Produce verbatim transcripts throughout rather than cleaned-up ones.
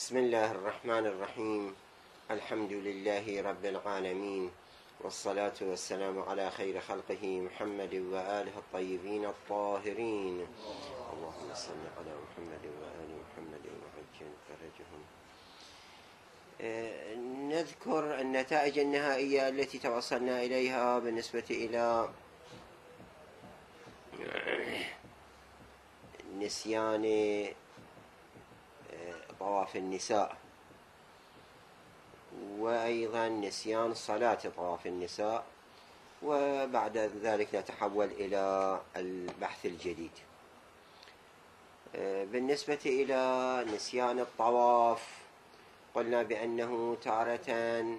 بسم الله الرحمن الرحيم. الحمد لله رب العالمين، والصلاة والسلام على خير خلقه محمد وآله الطيبين الطاهرين. اللهم صل على محمد وآل محمد وعجل فرجهم. نذكر النتائج النهائية التي توصلنا إليها بالنسبة إلى نسيان طواف النساء، وأيضا نسيان صلاة طواف النساء، وبعد ذلك نتحول إلى البحث الجديد. بالنسبة إلى نسيان الطواف قلنا بأنه تارة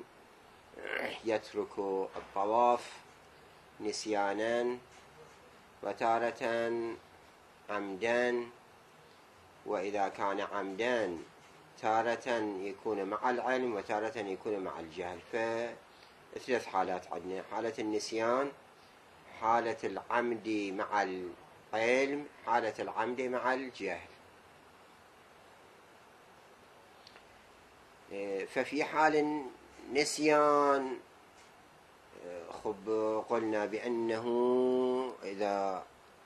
يترك الطواف نسيانا، وتارة عمدا، وإذا كان عمدا تارة يكون مع العلم وتارة يكون مع الجهل. فثلاث حالات عندنا: حالة النسيان، حالة العمد مع العلم، حالة العمد مع الجهل. ففي حال النسيان خب قلنا بأنه إذا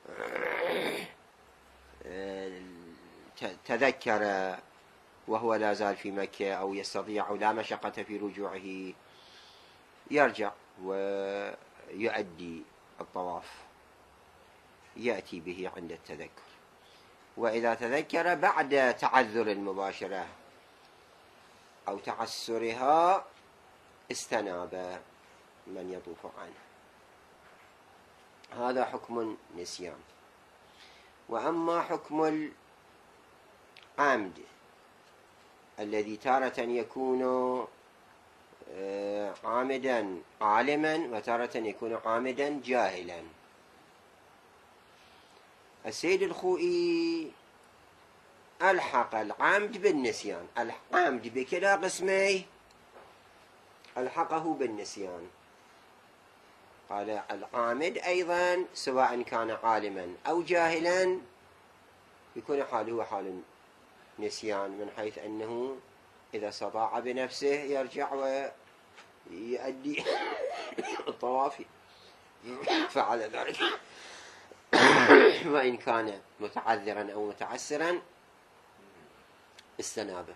تذكر وهو لا زال في مكة أو يستطيع أو لا مشقة في رجوعه يرجع ويؤدي الطواف، يأتي به عند التذكر. وإذا تذكر بعد تعذر المباشرة أو تعسرها استناب من يطوف عنه. هذا حكم النسيان. وأما حكم العمد الذي تارة يكون عامدا عالما وتارة يكون عامدا جاهلا. السيد الخوئي ألحق العمد بالنسيان، العمد بكلا قسميه ألحقه بالنسيان. قال العامد أيضا سواء كان عالما أو جاهلا يكون حاله حال نسيان، من حيث أنه إذا استطاع بنفسه يرجع ويؤدي الطواف فعل ذلك، وإن كان متعذرا أو متعسرا استنابه.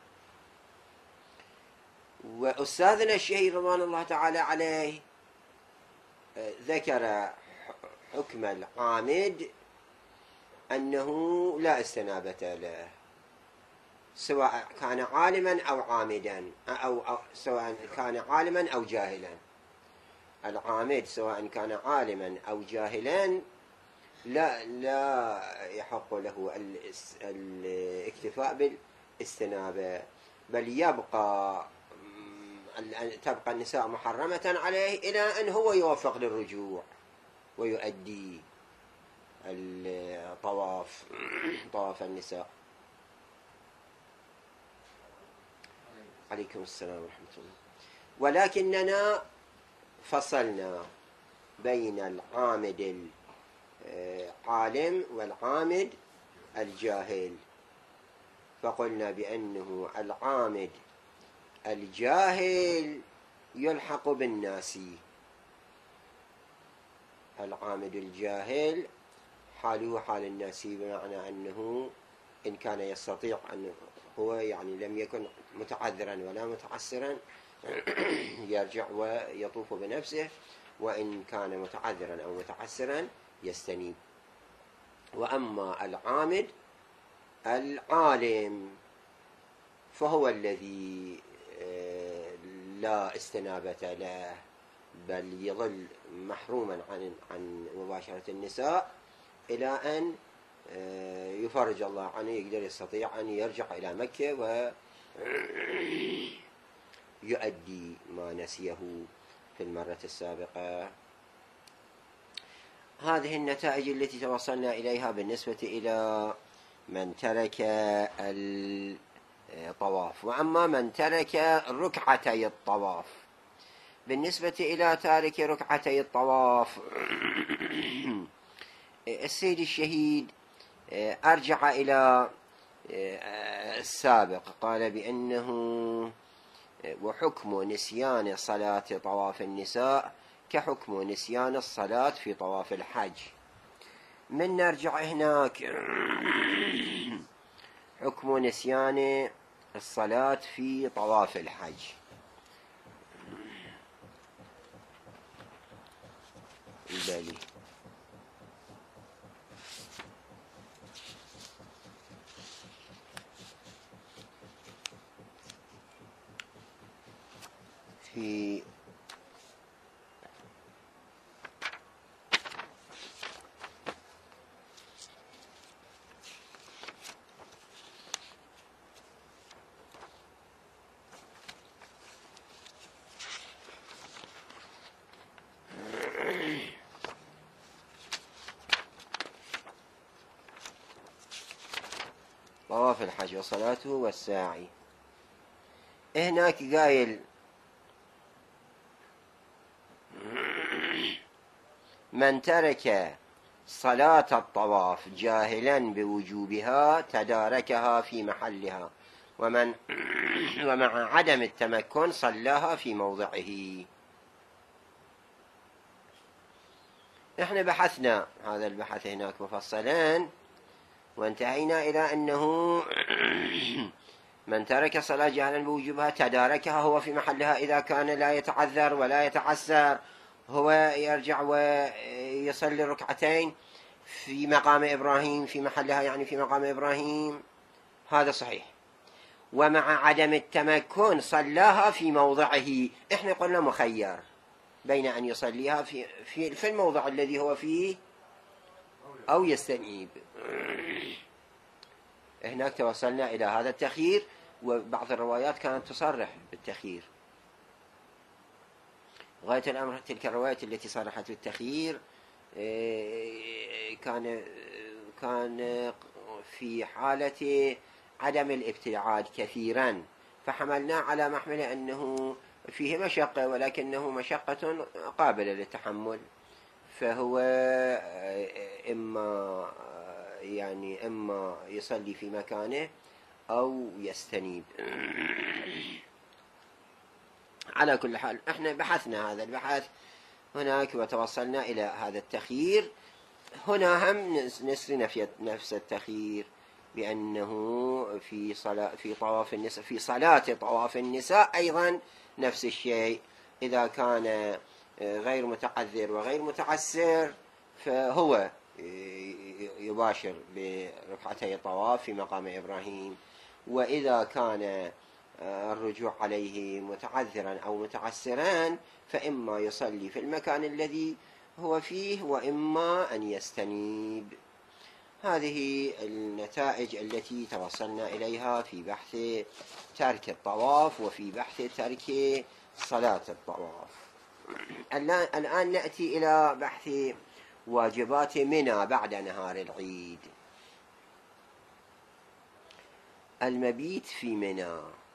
وأستاذنا الشهيد رضوان الله تعالى عليه ذكر حكم العامد أنه لا استنابة له، سواء كان عالما أو عامدا، أو, أو سواء كان عالما أو جاهلا. العامد سواء كان عالما أو جاهلا لا لا يحق له الاكتفاء بالاستنابة، بل يبقى تبقى النساء محرمة عليه إلى أن هو يوفق للرجوع ويؤدي الطواف طواف النساء. عليكم السلام ورحمة الله. ولكننا فصلنا بين العامد العالم والعامد الجاهل، فقلنا بأنه العامد الجاهل يلحق بالناسي. العامد الجاهل حاله حال الناسي، بمعنى أنه إن كان يستطيع أن هو يعني لم يكن متعذرا ولا متعسرا يرجع ويطوف بنفسه، وإن كان متعذرا أو متعسرا يستنيب. وأما العامد العالم فهو الذي لا استنابة له، بل يظل محروما عن عن مباشرة النساء إلى أن يفرج الله عنه، يقدر يستطيع أن يرجع إلى مكة ويؤدي ما نسيه في المرة السابقة. هذه النتائج التي توصلنا إليها بالنسبة إلى من ترك الطواف. وأما من ترك ركعتي الطواف، بالنسبة إلى تارك ركعتي الطواف السيد الشهيد أرجع إلى السابق قال بأنه وحكم نسيان صلاة طواف النساء كحكم نسيان الصلاة في طواف الحج. من نرجع هناك حكم نسيان الصلاة في طواف الحج. بلي في طواف الحج وصلاته والساعي. هناك قايل من ترك صلاة الطواف جاهلا بوجوبها تداركها في محلها، ومن ومع عدم التمكن صلاها في موضعه. نحن بحثنا هذا البحث هناك مفصلا، وانتهينا إلى أنه من ترك صلاة جهلا بوجوبها تداركها هو في محلها إذا كان لا يتعذر ولا يتعسر، هو يرجع ويصلي ركعتين في مقام إبراهيم في محلها، يعني في مقام إبراهيم، هذا صحيح. ومع عدم التمكن صلاها في موضعه. إحنا قلنا مخير بين أن يصليها في, في, في الموضع الذي هو فيه أو يستنيب. هناك توصلنا إلى هذا التخيير، وبعض الروايات كانت تصرح بالتخيير. غاية الأمر تلك الروايات التي صرحت بالتخيير كان كان في حالة عدم الابتعاد كثيرا، فحملنا على محمل أنه فيه مشقة، ولكنه مشقة قابلة للتحمل، فهو إما يعني إما يصلي في مكانه أو يستنيب. على كل حال احنا بحثنا هذا البحث هناك وتوصلنا إلى هذا التخيير. هنا هم نسرنا في نفس التخيير بأنه في صلاة في طواف النساء في صلاة طواف النساء أيضا نفس الشيء. إذا كان غير متعذر وغير متعسر فهو يباشر بركعتي الطواف في مقام إبراهيم، وإذا كان الرجوع عليه متعذرا أو متعسرا فإما يصلي في المكان الذي هو فيه وإما أن يستنيب. هذه النتائج التي توصلنا إليها في بحث ترك الطواف وفي بحث ترك صلاة الطواف. الآن نأتي إلى بحث واجبات منى بعد نهار العيد. المبيت في منى.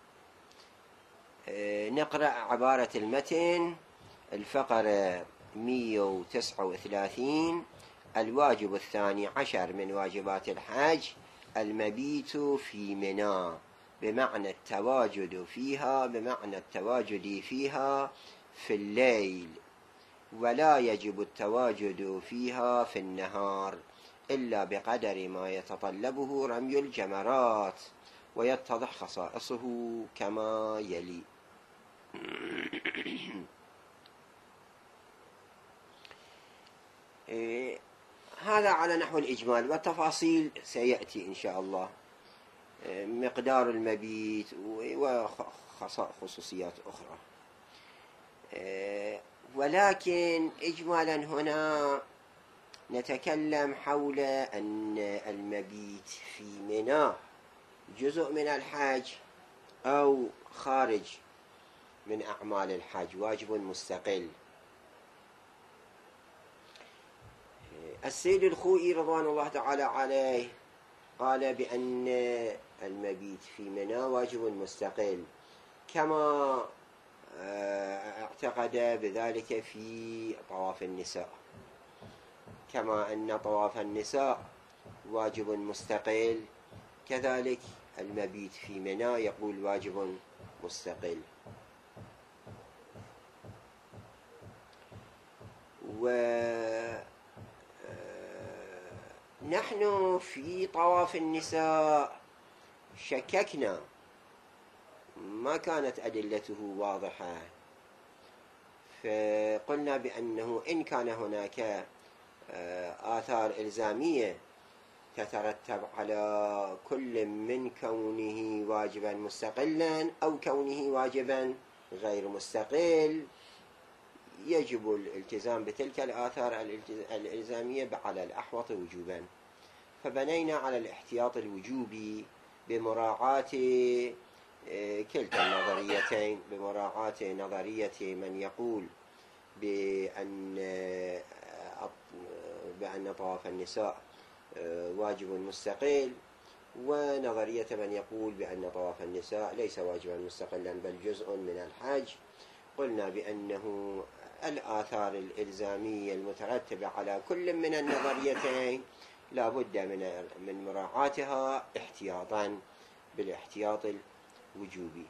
نقرأ عبارة المتن، الفقرة مئة وتسعة وثلاثين. الواجب الثاني عشر من واجبات الحج المبيت في منى بمعنى التواجد فيها بمعنى التواجد فيها في الليل، ولا يجب التواجد فيها في النهار إلا بقدر ما يتطلبه رمي الجمرات، ويتضح خصائصه كما يلي. إيه هذا على نحو الإجمال، والتفاصيل سيأتي إن شاء الله، إيه مقدار المبيت وخصوصيات أخرى. إيه ولكن إجمالا هنا نتكلم حول أن المبيت في منى جزء من الحج أو خارج من أعمال الحج، واجب مستقل. السيد الخوئي رضوان الله تعالى عليه قال بأن المبيت في منى واجب مستقل، كما اعتقد بذلك في طواف النساء، كما أن طواف النساء واجب مستقل كذلك المبيت في منى يقول واجب مستقل. ونحن في طواف النساء شككنا، ما كانت أدلته واضحة، فقلنا بأنه إن كان هناك آثار إلزامية تترتب على كل من كونه واجبا مستقلا أو كونه واجبا غير مستقل، يجب الالتزام بتلك الآثار الإلزامية على الأحوط وجوبا. فبنينا على الاحتياط الوجوبي بمراعاة كلتا النظريتين، بمراعاة نظرية من يقول بأن بأن طواف النساء واجب مستقل، ونظرية من يقول بأن طواف النساء ليس واجبا مستقلا بل جزء من الحج. قلنا بأنه الآثار الإلزامية المترتبة على كل من النظريتين لا بد من من مراعاتها احتياطا بالاحتياط الوجوبي.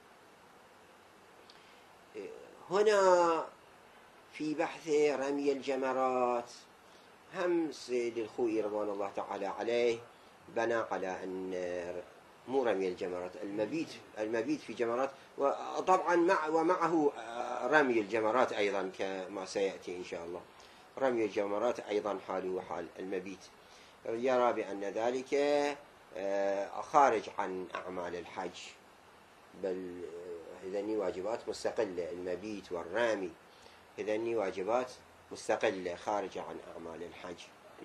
هنا في بحث رمي الجمرات هم سيد الخوئي رضوان الله تعالى عليه بنى على أن مو رمي الجمرات، المبيت المبيت في جمرات، وطبعا مع ومعه رمي الجمرات أيضا كما سيأتي إن شاء الله. رمي الجمرات أيضا حاله حال المبيت، يرى بأن ذلك خارج عن أعمال الحج، بل هذني واجبات مستقلة، المبيت والرامي هذني واجبات مستقلة خارجة عن أعمال الحج.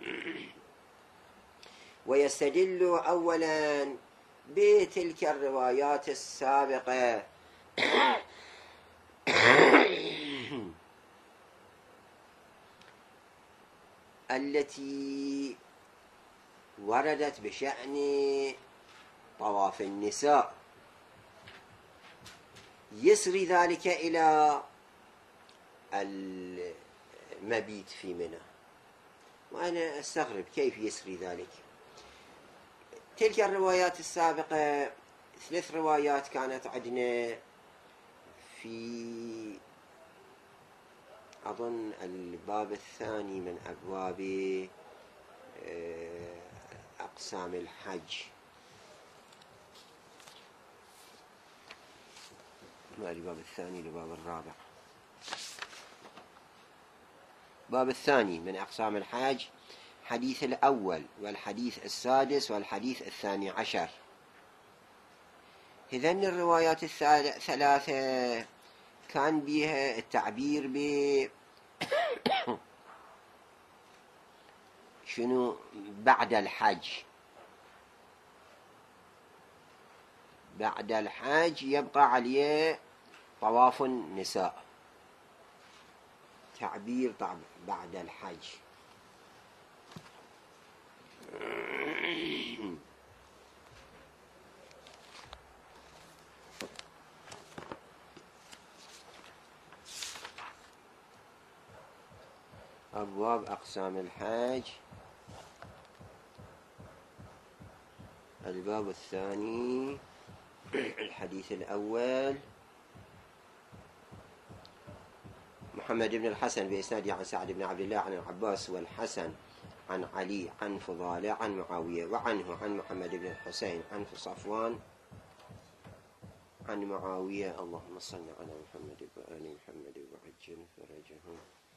ويستدل أولا بتلك الروايات السابقة التي وردت بشأن طواف النساء، يسري ذلك إلى المبيت في منى. وأنا أستغرب كيف يسري ذلك. تلك الروايات السابقة ثلاث روايات كانت عندنا في أظن الباب الثاني من أبواب أقسام الحج، ما الباب الثاني الباب الرابع، الباب الثاني من أقسام الحج، الحديث الأول والحديث السادس والحديث الثاني عشر. إذن الروايات الثلاثة كان بها التعبير ب شنو بعد الحج، بعد الحج يبقى عليه طواف النساء، تعبير طبعا بعد الحج. أبواب أقسام الحج، الباب الثاني الحديث الأول، محمد بن الحسن بإسناده عن سعد بن عبد الله عن العباس والحسن عن علي عن فضالة عن معاوية وعنه عن محمد بن الحسين عن صفوان عن معاوية. اللهم صل على محمد وآل محمد وعجل فرجهم.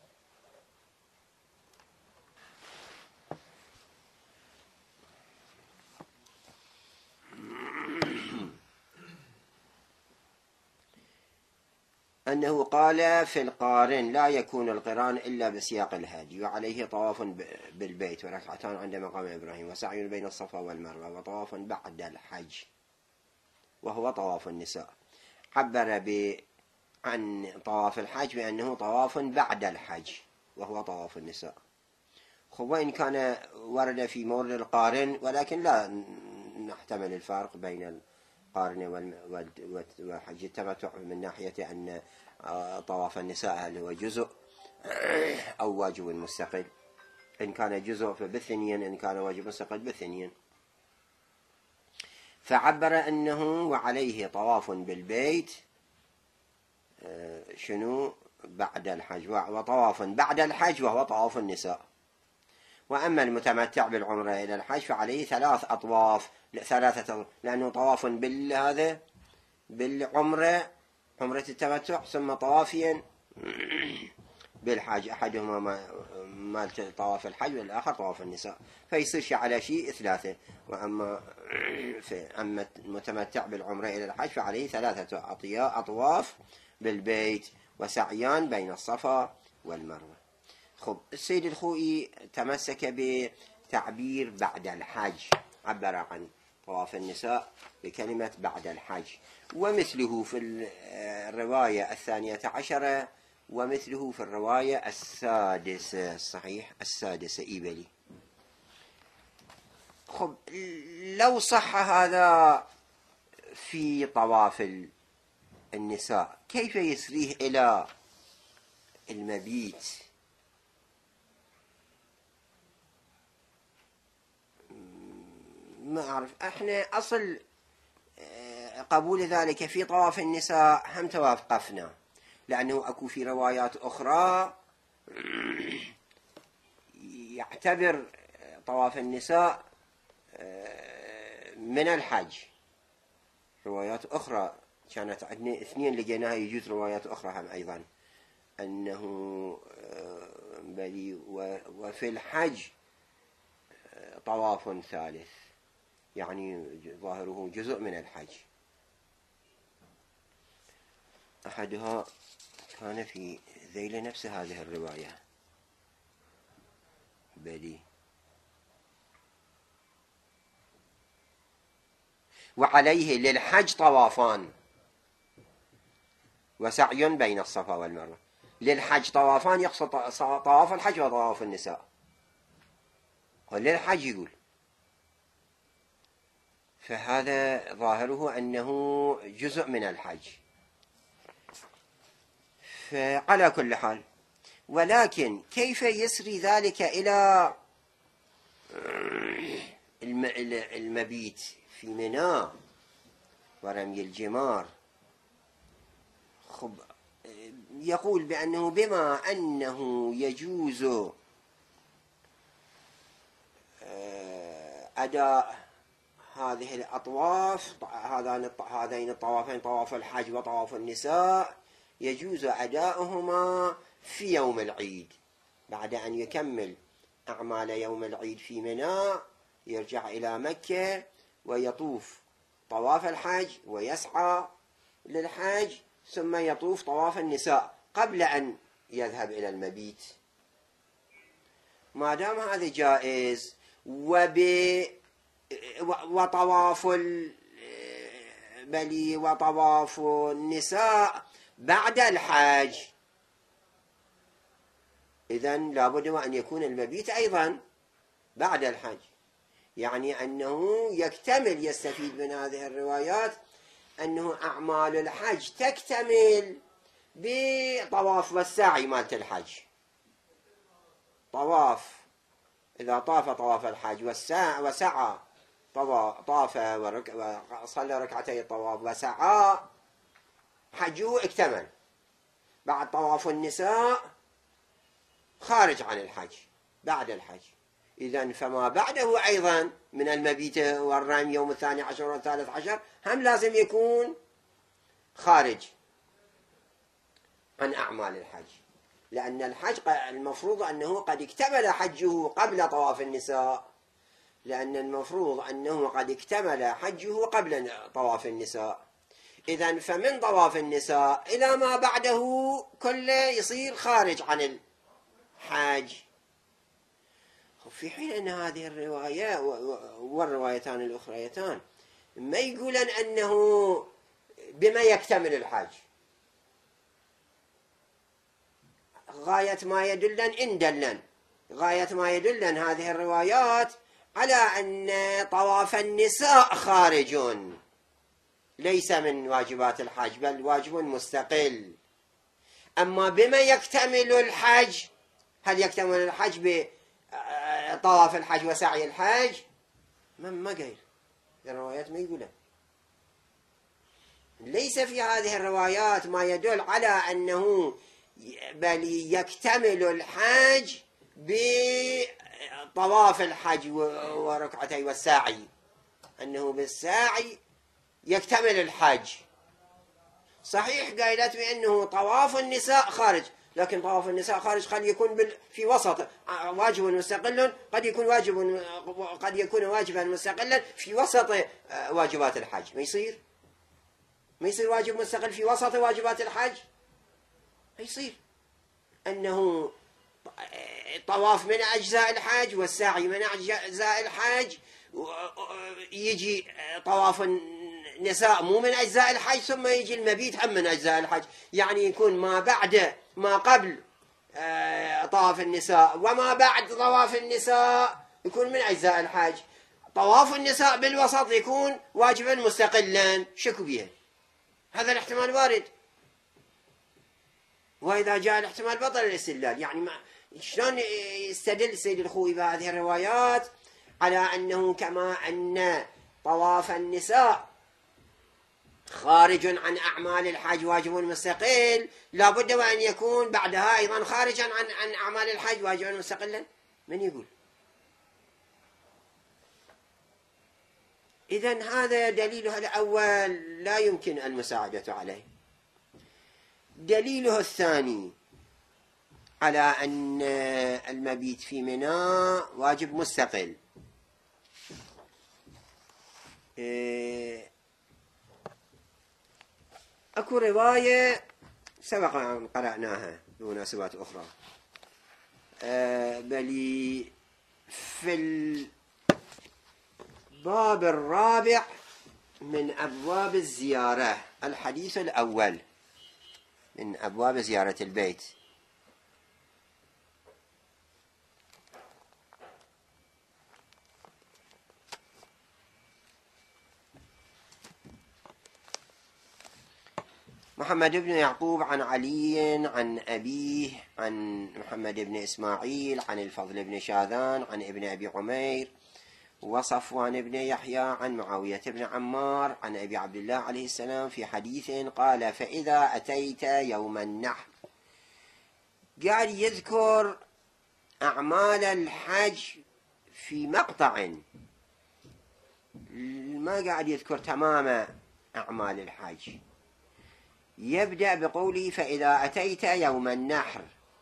أنه قال في القارن لا يكون القران إلا بسياق الهدي، وعليه طواف بالبيت وركعتان عند مقام إبراهيم وسعي بين الصفا والمروة وطواف بعد الحج وهو طواف النساء. عبر ب عن طواف الحج بأنه طواف بعد الحج وهو طواف النساء. وإن كان ورد في مورد القارن، ولكن لا نحتمل الفارق بين القارن والحج التمتع من ناحية أن طواف النساء هل هو جزء أو واجب مستقل. إن كان جزء فبالثنين، إن كان واجب مستقل بالثنين. فعبر أنه وعليه طواف بالبيت شنو بعد الحج، وطواف بعد الحج وهو طواف النساء. وأما المتمتع بالعمرة إلى الحج فعليه ثلاث أطواف، ثلاثة، لأنه طواف بالهذا بالعمرة، عمرة التمتع، ثم طوافين بالحج، أحدهما مال طواف الحج والآخر طواف النساء، فيصير شيء على شيء ثلاثة. وأما أما المتمتع بالعمرة إلى الحج فعليه ثلاثة أطواف بالبيت وسعيان بين الصفا والمروة. خب السيد الخوئي تمسك بتعبير بعد الحج، عبر عن طواف النساء بكلمة بعد الحج، ومثله في الرواية الثانية عشرة ومثله في الرواية السادسة، صحيح السادسة إيبلي. خب لو صح هذا في طواف النساء كيف يسريه إلى المبيت؟ ما أعرف، احنا أصل قبول ذلك في طواف النساء هم توافقفنا، لأنه أكو في روايات أخرى يعتبر طواف النساء من الحج. روايات أخرى كانت عندنا اثنين لقيناها، يجوز روايات أخرى هم أيضا أنه بلي وفي الحج طواف ثالث، يعني ظاهره جزء من الحج. أحدها كان في ذيل نفس هذه الرواية بلي. وعليه للحج طوافان وسعي بين الصفا والمروة. للحج طوافان يقصد طواف الحج وطواف النساء، وللحج يقول، فهذا ظاهره أنه جزء من الحج. فعلى كل حال، ولكن كيف يسري ذلك إلى المبيت في منى ورمي الجمار؟ خب يقول بأنه بما أنه يجوز أداء هذه الأطواف، هذين الطوافين، طواف الحج وطواف النساء، يجوز أداؤهما في يوم العيد بعد أن يكمل أعمال يوم العيد في منى، يرجع إلى مكة ويطوف طواف الحج ويسعى للحج، ثم يطوف طواف النساء قبل أن يذهب إلى المبيت. ما دام هذا جائز، وب وطواف بلي وطواف النساء بعد الحج، إذن لابد وأن يكون المبيت أيضا بعد الحج. يعني أنه يكتمل، يستفيد من هذه الروايات أنه أعمال الحج تكتمل بطواف والسعي مالت الحج. طواف، إذا طاف طواف الحج وسعى، طاف وصلى ركعتي الطواف وسعى، حجه اكتمل. بعد طواف النساء خارج عن الحج بعد الحج. إذن فما بعده أيضا من المبيت والرمي يوم الثاني عشر والثالث عشر هم لازم يكون خارج عن أعمال الحج، لأن الحج المفروض أنه قد اكتمل حجه قبل طواف النساء، لأن المفروض أنه قد اكتمل حجه قبل طواف النساء. إذن فمن طواف النساء إلى ما بعده كله يصير خارج عن الحج. في حين أن هذه الرواية والروايتان الأخريتان ما يقولن أنه بما يكتمل الحج، غاية ما يدلن إن دلن غاية ما يدلن هذه الروايات على أن طواف النساء خارج، ليس من واجبات الحج بل واجب مستقل. أما بما يكتمل الحج، هل يكتمل الحج بطواف الحج وسعي الحج؟ ما قيل. الروايات ما يقولها. ليس في هذه الروايات ما يدل على أنه بل يكتمل الحج بطواف الحج وركعتي والساعي، أنه بالساعي يكتمل الحج. صحيح قايلت بأنه طواف النساء خارج، لكن طواف النساء خارج قد يكون في وسط واجب مستقل، قد يكون واجب قد يكون واجبا مستقلا في وسط واجبات الحج. ما يصير ما يصير واجب مستقل في وسط واجبات الحج. ما يصير أنه طواف من أجزاء الحج والسعي من أجزاء الحج، يجي طواف النساء مو من أجزاء الحج ثم يجي المبيت هم من أجزاء الحج. يعني يكون ما بعد ما قبل طواف النساء وما بعد طواف النساء يكون من أجزاء الحج. طواف النساء بالوسط يكون واجبا مستقلا. شكو بيه؟ هذا الاحتمال وارد، وإذا جاء الاحتمال بطل الاستدلال. يعني ما شلون يستدل السيد الخوئي بهذه الروايات على أنه كما أن طواف النساء خارج عن أعمال الحج واجب مستقل، لابد وأن يكون بعدها أيضا خارجا عن عن أعمال الحج واجبا مستقلا؟ من يقول؟ إذن هذا دليله الأول لا يمكن المساعدة عليه. دليله الثاني على أن المبيت في منى واجب مستقل، أكو رواية سبق أن قرأناها بمناسبات أخرى، بل في الباب الرابع من أبواب الزيارة، الحديث الأول من أبواب زيارة البيت. محمد بن يعقوب عن علي عن أبيه عن محمد بن إسماعيل عن الفضل بن شاذان عن ابن أبي عمير وصفوان بن يحيى عن معاوية بن عمار عن أبي عبد الله عليه السلام في حديث قال: فإذا أتيت يوم النحر. قاعد يذكر أعمال الحج في مقطع، ما قاعد يذكر تمام أعمال الحج. يبدأ بقوله: فإذا أتيت يوم النحر،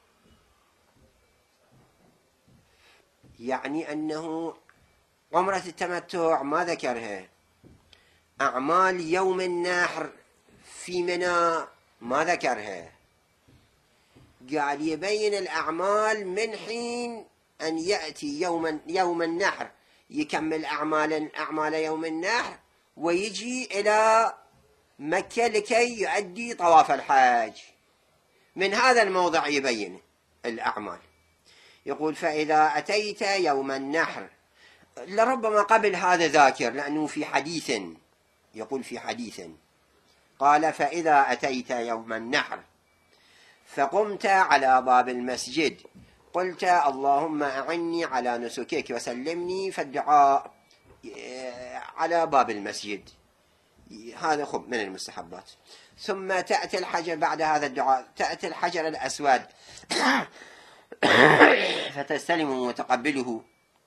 يعني أنه عمرة التمتع ما ذكرها، أعمال يوم النحر في منى ما ذكرها. قاعد يبين الأعمال من حين أن يأتي يوم يوم النحر، يكمل أعمال أعمال يوم النحر ويجي إلى مكة لكي يؤدي طواف الحج. من هذا الموضع يبين الأعمال. يقول: فإذا أتيت يوم النحر، لربما قبل هذا ذاكر، لأنه في حديث، يقول في حديث قال: فإذا أتيت يوم النحر فقمت على باب المسجد قلت: اللهم أعني على نسكك وسلمني، فالدعاء على باب المسجد هذا خب من المستحبات. ثم تأتي الحجر، بعد هذا الدعاء تأتي الحجر الأسود فتستلمه وتقبله.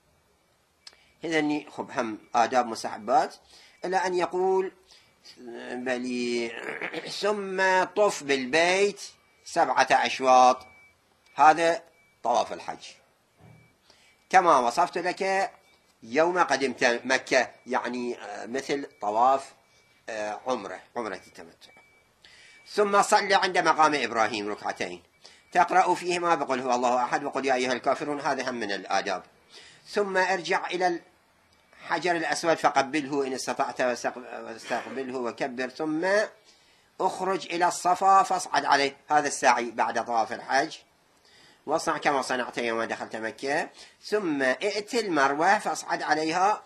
إذن خب هم آداب مستحبات، إلا أن يقول: بل ثم طف بالبيت سبعة أشواط. هذا طواف الحج كما وصفت لك يوم قدمت مكة، يعني مثل طواف عمرة عمرة التمتع. ثم صل عند مقام إبراهيم ركعتين تقرأ فيهما بقول هو الله أحد وقل يا أيها الكافرون، هذا هم من الآداب. ثم ارجع إلى الحجر الأسود فقبله إن استطعت واستقبله وكبر، ثم اخرج إلى الصفا فاصعد عليه. هذا السعي بعد طواف الحج، واصنع كما صنعت يوم دخلت مكة. ثم ائت المروة فاصعد عليها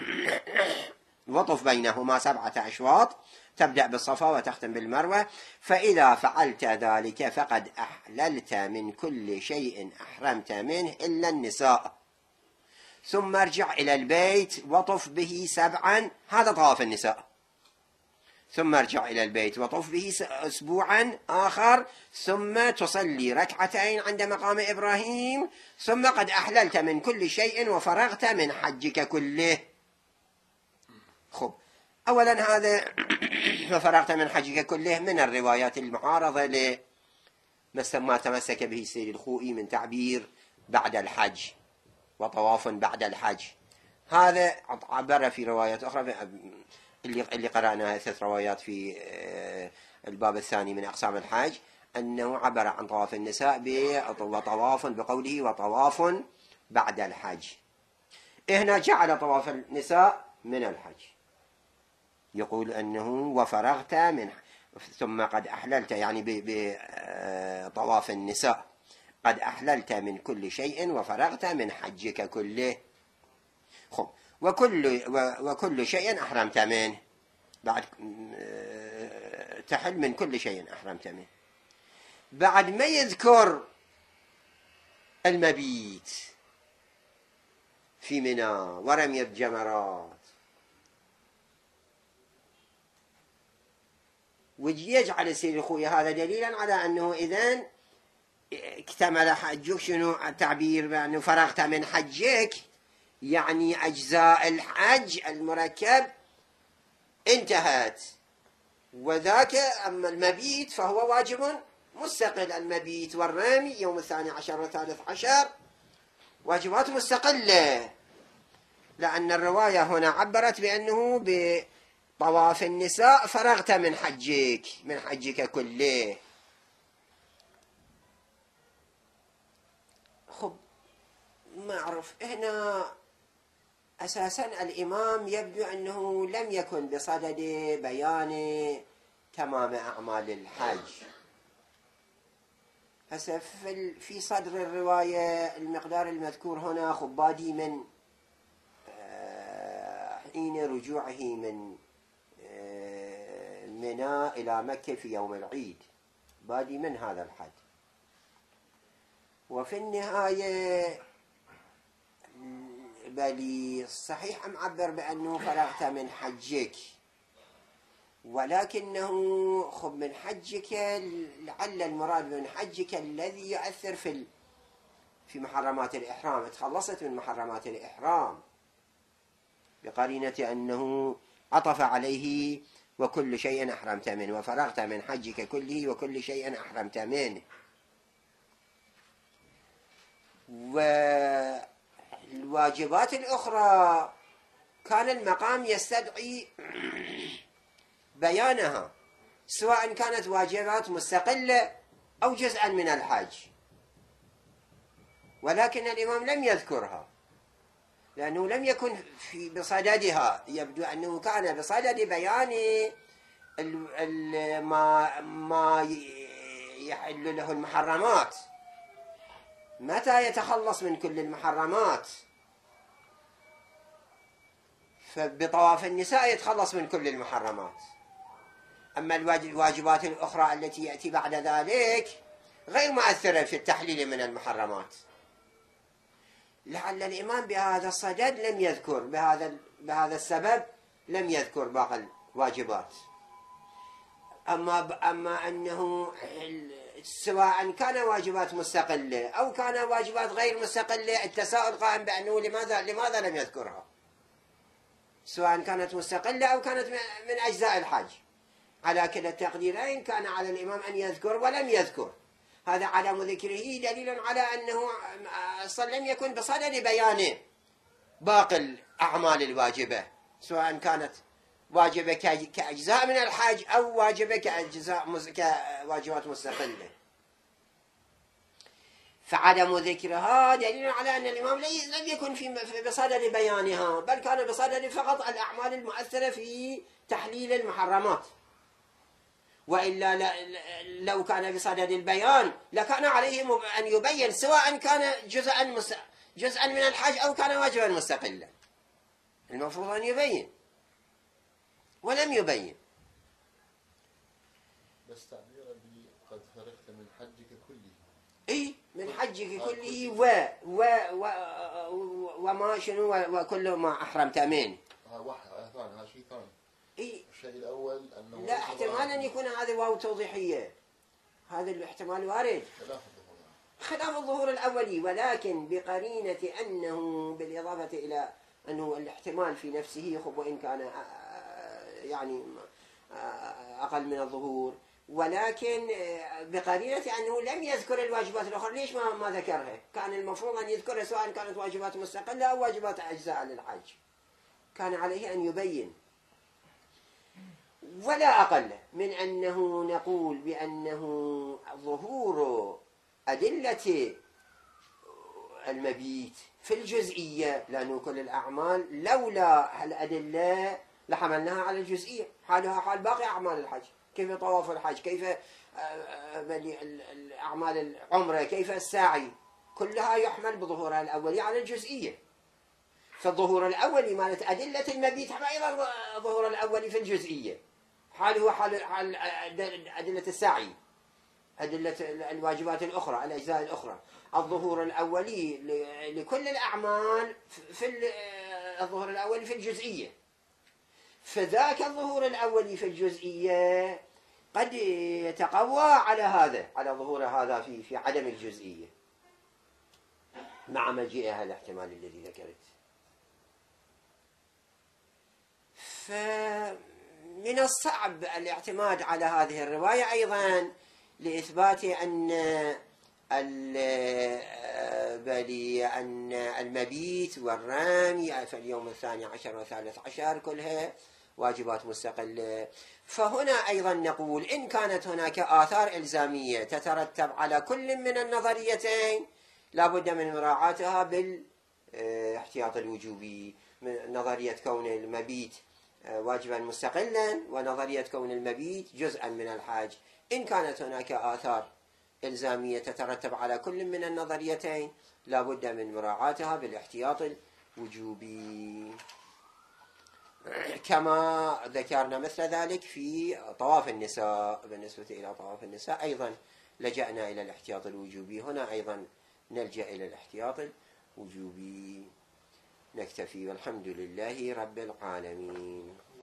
وطف بينهما سبعة أشواط، تبدأ بالصفا وتختم بالمروة. فإذا فعلت ذلك فقد أحللت من كل شيء أحرمت منه إلا النساء. ثم ارجع إلى البيت وطف به سبعا، هذا طواف النساء. ثم ارجع إلى البيت وطف به أسبوعا آخر، ثم تصلي ركعتين عند مقام إبراهيم، ثم قد أحللت من كل شيء وفرغت من حجك كله. خب، أولا هذا وفرغت من حجك كله من الروايات المعارضة لما تمسك به السيد الخوئي من تعبير بعد الحج وطواف بعد الحج. هذا عبر في روايات أخرى اللي اللي قرأناها، ثلاث روايات في الباب الثاني من أقسام الحج، أنه عبر عن طواف النساء وطواف بقوله وطواف بعد الحج. هنا جعل طواف النساء من الحج، يقول أنه وفرغت من ثم قد أحللت، يعني بطواف النساء قد أحللت من كل شيء وفرغت من حجك كله. خب، وكل وكل شيء أحرمت منه، بعد تحل من كل شيء أحرمت منه. بعد ما يذكر المبيت في منى ورمي الجمرات، ويجعل السيد الخوئي هذا دليلا على أنه إذن اكتمل حجك. شنو التعبير بأنه فرغت من حجك؟ يعني أجزاء الحج المركب انتهت، وذاك أما المبيت فهو واجب مستقل. المبيت والرمي يوم الثاني عشر والثالث عشر واجبات مستقلة، لأن الرواية هنا عبرت بأنه بطواف النساء فرغت من حجك من حجك كله. خب، ما أعرف هنا أساسا الإمام يبدو أنه لم يكن بصدد بيان تمام أعمال الحج. هسه في صدر الرواية المقدار المذكور هنا خبادي من حين رجوعه من منى إلى مكة في يوم العيد، بادي من هذا الحد. وفي النهاية بل صحيح أم عبر بأنه فرغت من حجك، ولكنه خب من حجك لعل المراد من حجك الذي يؤثر في في محرمات الإحرام، تخلصت من محرمات الإحرام بقرينة أنه عطف عليه وكل شيء أحرمت منه وفرغت من حجك كله وكل شيء أحرمت منه. والواجبات الأخرى كان المقام يستدعي بيانها، سواء كانت واجبات مستقلة أو جزءا من الحج، ولكن الإمام لم يذكرها لأنه لم يكن في بصددها. يبدو أنه كان بصدد بيان ما ما يحل له المحرمات، متى يتخلص من كل المحرمات. فبطواف النساء يتخلص من كل المحرمات، أما الواجبات الأخرى التي يأتي بعد ذلك غير مؤثرة في التحليل من المحرمات. لعل الإمام بهذا الصدد لم يذكر، بهذا بهذا السبب لم يذكر باقي الواجبات. أما أما أنه سواء كان واجبات مستقلة أو كان واجبات غير مستقلة، التساؤل قائم بأنه لماذا لماذا لم يذكرها، سواء كانت مستقلة أو كانت من أجزاء الحج. على كلا التقديرين كان على الإمام أن يذكر ولم يذكر. هذا عدم ذكره دليل على أنه أصلا لم يكن بصدد بيان باقي الأعمال الواجبة، سواء كانت واجبة كأجزاء من الحج أو واجبة كأجزاء كواجبات مستقلة. فعدم ذكرها دليل على أن الإمام لم يكن في بصدد بيانها، بل كان بصدد فقط الأعمال المؤثرة في تحليل المحرمات. وإلا لو كان بصدد البيان لكان عليه أن يبين، سواء كان جزءا جزءا من الحج أو كان واجبا مستقلا، المفروض أن يبين، ولم يبين. بس تعبيرا قد فرغت من حجك كله، إيه من حجك كله و و و وما شنو وكل ما أحرمت منه. هذا واحد، هذا ثاني، هذا شيء ثاني. إيه؟ الشيء الأول أنه لا، احتمال أن يكون هذا واو توضيحية، هذا الاحتمال وارد خلاف الظهور الأولي، ولكن بقرينة أنه بالإضافة إلى أنه الاحتمال في نفسه خب وإن كان يعني أقل من الظهور، ولكن بقرينة أنه لم يذكر الواجبات الأخرى. ليش ما ما ذكرها؟ كان المفروض أن يذكرها سواء كانت واجبات مستقلة أو واجبات أجزاء للحج، كان عليه أن يبين. ولا أقل من أنه نقول بأنه ظهور أدلة المبيت في الجزئية، لأنه كل الأعمال لولا الأدلة لحملناها على الجزئية، حالها حال باقي أعمال الحج، كيف طواف الحج، كيف أعمال العمرة، كيف الساعي، كلها يحمل بظهورها الأولي على الجزئية. فالظهور الأولي مالت أدلة المبيت أيضا ظهور الأولي في الجزئية، حال هو حال, حال أدلة السعي، أدلة الواجبات الأخرى، الأجزاء الأخرى. الظهور الأولي لكل الأعمال في الظهور الأولي في الجزئية، فذاك الظهور الأولي في الجزئية قد يتقوى على هذا، على ظهور هذا في في عدم الجزئية مع مجيئها الاحتمال الذي ذكرت. فمن الصعب الاعتماد على هذه الرواية أيضا لإثبات أن أن المبيت والرامي في اليوم الثاني عشر والثالث عشر كلها واجبات مستقلة. فهنا أيضا نقول إن كانت هناك آثار إلزامية تترتب على كل من النظريتين لابد من مراعاتها بالاحتياط الوجوبي، من نظرية كون المبيت واجبا مستقلا ونظرية كون المبيت جزءا من الحج. إن كانت هناك آثار إلزامية تترتب على كل من النظريتين لابد من مراعاتها بالاحتياط الوجوبي، كما ذكرنا مثل ذلك في طواف النساء. بالنسبة إلى طواف النساء أيضا لجأنا إلى الاحتياط الوجوبي، هنا أيضا نلجأ إلى الاحتياط الوجوبي. نكتفي والحمد لله رب العالمين.